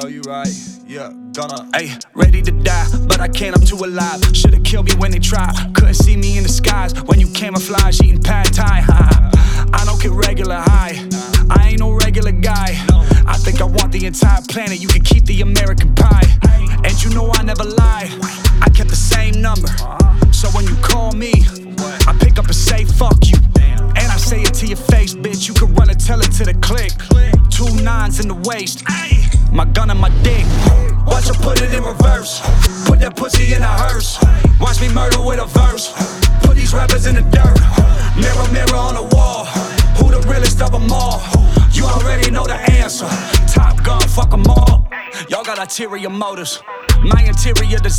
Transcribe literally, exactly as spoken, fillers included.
bro, you right. Yeah, gonna. Ayy, ready to die, but I can't, I'm too alive. Should've killed me when they tried. Couldn't see me in the skies when you camouflage eating pad thai. I don't get regular high, I ain't no regular guy. I think I want the entire planet, you can keep the American pie. And you know I never lie, I kept the same number. So when you call me, I pick up and say fuck you. And I say it to your face, bitch, you can run and tell it to the click. Two nines in the waist, my gun and my dick. Watch her put it in reverse, put that pussy in a hearse. Watch me murder with a verse, put these rappers in the dirt. Mirror, mirror on the wall, who the realest of them all? You already know the answer, Top Gun, fuck them all. Y'all got ulterior motives, my interior design.